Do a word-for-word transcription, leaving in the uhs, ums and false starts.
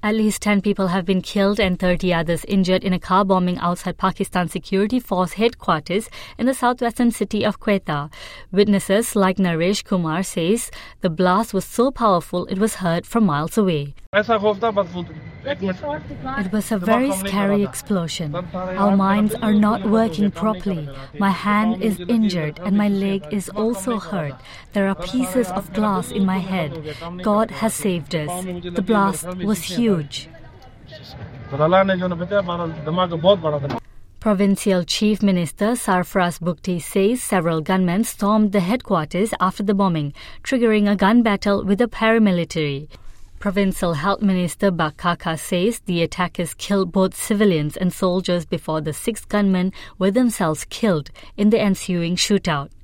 At least ten people have been killed and thirty others injured in a car bombing outside Pakistan Security Force headquarters in the southwestern city of Quetta. Witnesses like Naresh Kumar says the blast was so powerful it was heard from miles away. It was a very scary explosion. Our minds are not working properly. My hand is injured and my leg is also hurt. There are pieces of glass in my head. God has saved us. The blast was huge. Provincial Chief Minister Sarfraz Bugti says several gunmen stormed the headquarters after the bombing, triggering a gun battle with the paramilitary. Provincial Health Minister Bakaka says the attackers killed both civilians and soldiers before the six gunmen were themselves killed in the ensuing shootout.